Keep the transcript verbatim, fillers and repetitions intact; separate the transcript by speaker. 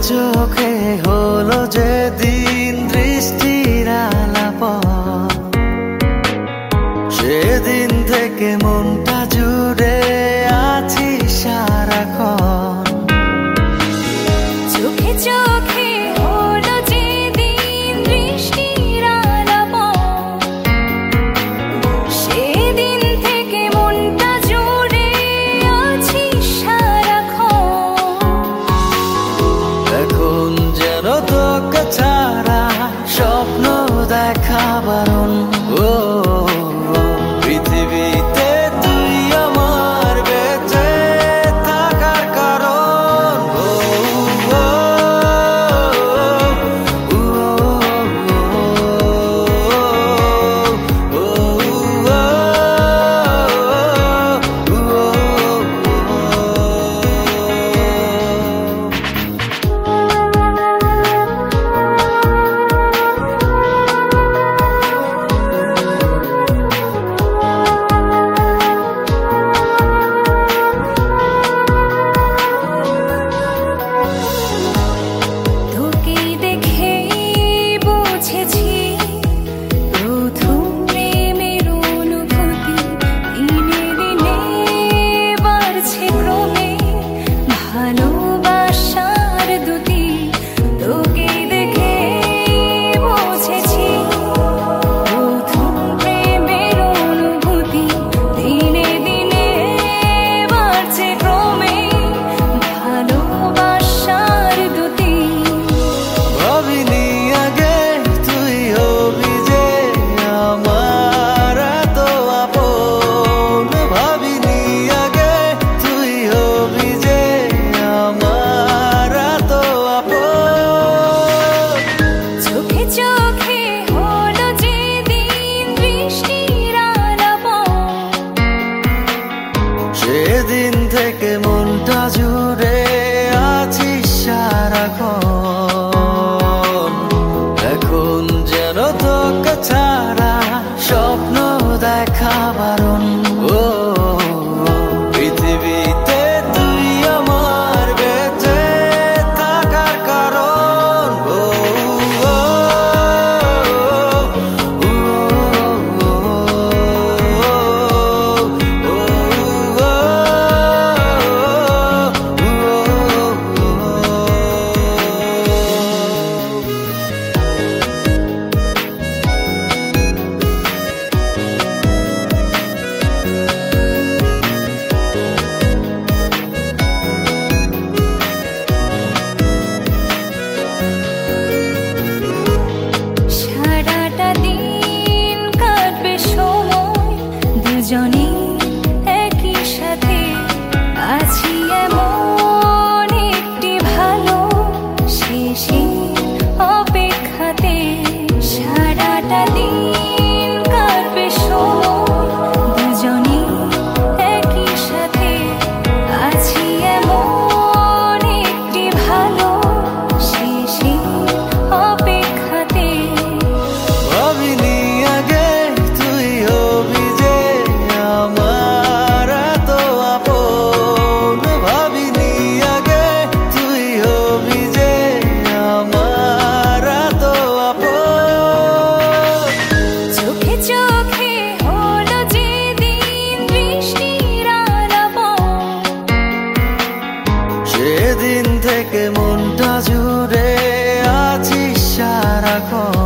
Speaker 1: চোখে হলো যেদিন দৃষ্টির আলাপন, সেদিন থেকে মনটা জুড়ে আছি সারাক্ষণ।
Speaker 2: চোখে চোখে হলো যেদিন দৃষ্টির আলাপন, সেদিন থেকে মনটা জুড়ে আছি সারাক্ষণ।
Speaker 1: এখন যেন তোকে ছাড়া স্বপ্ন দেখা বারণ। ও পৃথিবীতে তুই আমার বেঁচে থাকার কারণ। ও সেদিন থেকে মনটা জুড়ে আছি সারাক্ষণ। এখন যেন তোকে ছাড়া স্বপ্ন দেখা বারণ। ও পৃথিবীতে তুই আমার বেঁচে থাকার কারণ। ও
Speaker 2: দুজনে একই সাথে আছি এমন একটি ভালো শেষের অপেক্ষাতে। সারাটা দিন কাটবে সময়, দুজনে একই সাথে আছি এমন একটি ভালো শেষের অপেক্ষাতে।
Speaker 1: ভাবিনি আগে তুই হবি যে আমার এত আপন। ভাবিনি আগে তুই হবি যে আমার এত আপন।
Speaker 2: চোখে চোখে হলো যেদিন দৃষ্টির আলাপন,
Speaker 1: সেদিন থেকে মনটা জুড়ে আছি সারাক্ষণ।